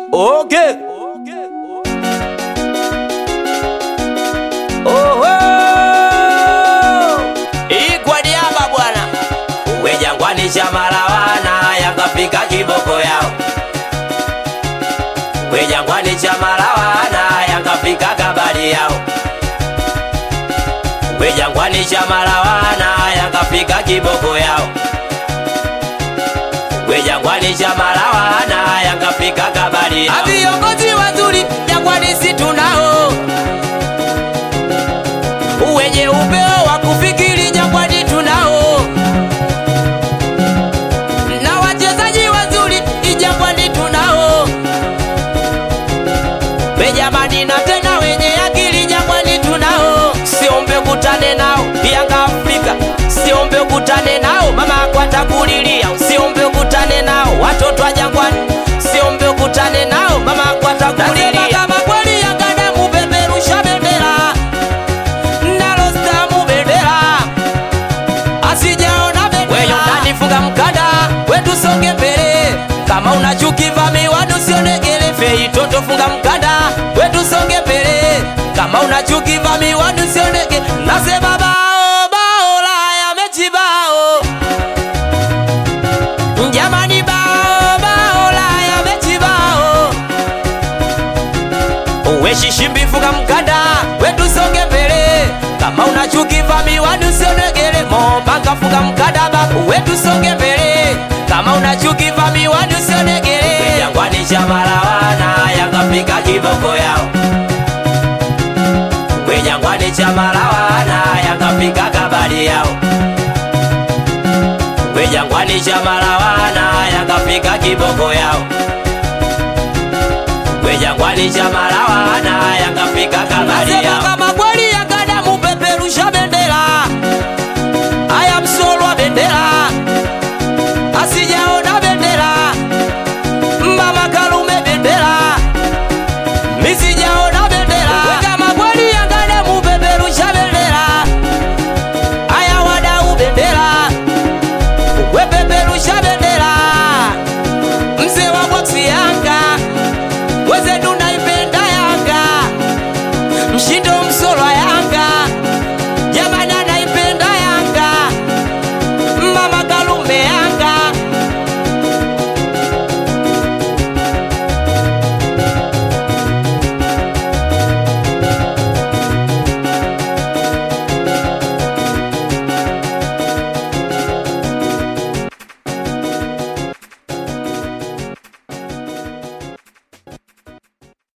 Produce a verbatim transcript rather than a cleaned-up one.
Okay. Oh, oh. Ikwa diaba bwana. Uwe Jangwani Chamalawana yakafika kiboko yao. Uwe Jangwani Chamalawana yakafika kabali yao. Uwe Jangwani Chamalawana yakafika kiboko yao. Uwe Jangwani Chamalawana yakafika kabali yao. Viongozi wazuri Jangwani si tunao. Wenye upeo wa kufikiri Jangwani tunao. Na wachezaji wazuri Jangwani tunao. Benjamini na tena wenye akili Jangwani tunao. Siombe kutane nao Yanga Afrika. Siombe kutane nao mama kwa takulilia. Siombe kutane nao watoto wa Jangwani. Siombe kutane nao mama kwa takulilia. Nasema kama kweli Yanga damu peperusha bendera. Nalo stamu bendera. Asijaona bendera. Wewe ndani funga mkanda, wetu songe mbele. Kama unachuki vamiwa usionegele fei toto funga mkanda, wetu songe mbele. Kama unachuki vamiwa usionegele. Nasema bao bao la ya mechi bao. Jamani bao bao la ya mechi bao. Uwe shishimbi funga mkanda, wetu songe mbele. Kama unachuki vamiwa usionegele. Mopanga funga mkanda babu, wetu songe mbele. Kama unachuki vamiwa usionegele. Jangwani Chamalawana yakafika kiboko yao. Uwe Jangwani Chamalawana yakafika kabali yao. Uwe Jangwani Chamalawana yakafika kiboko yao. Uwe Jangwani Chamalawana yakafika kabali yao.